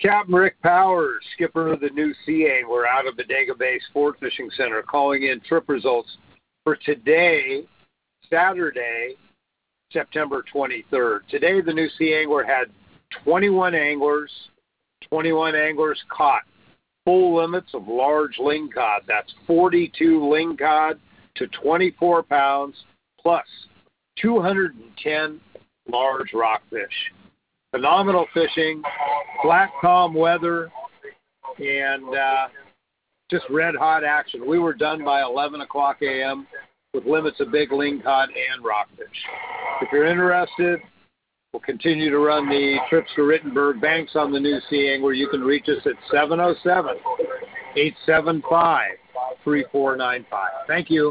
Captain Rick Powers, skipper of the New Sea Angler out of Bodega Bay Sport Fishing Center, calling in trip results for today, Saturday, September 23rd. Today, the New Sea Angler had 21 anglers caught full limits of large lingcod. That's 42 lingcod to 24 pounds plus 210 large rockfish. Phenomenal fishing, flat, calm weather, and just red-hot action. We were done by 11 o'clock a.m. with limits of big lingcod and rockfish. If you're interested, we'll continue to run the trips to Rittenberg Banks on the New Sea Angler. You can reach us at 707-875-3495. Thank you.